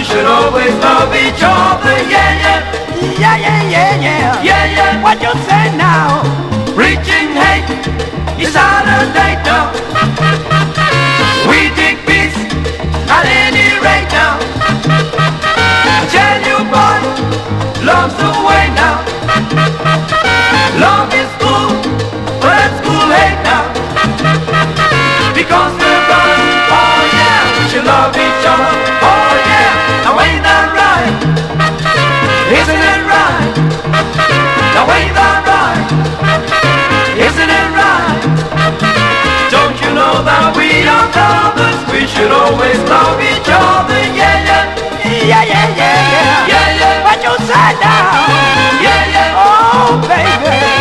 should always love each other. Yeah, yeah. Yeah, yeah, yeah, yeah. Yeah, yeah. What you say now? Preaching hate is out of date now. We dig peace at any rate now. I tell you, boy, love's the way now. Love is cool, but that's cool hate now. Because we're right, oh yeah, we should love each other. Oh yeah, now ain't that right? Isn't it right? Now ain't that right? Isn't it right? Don't you know that we are brothers? We should always love each other.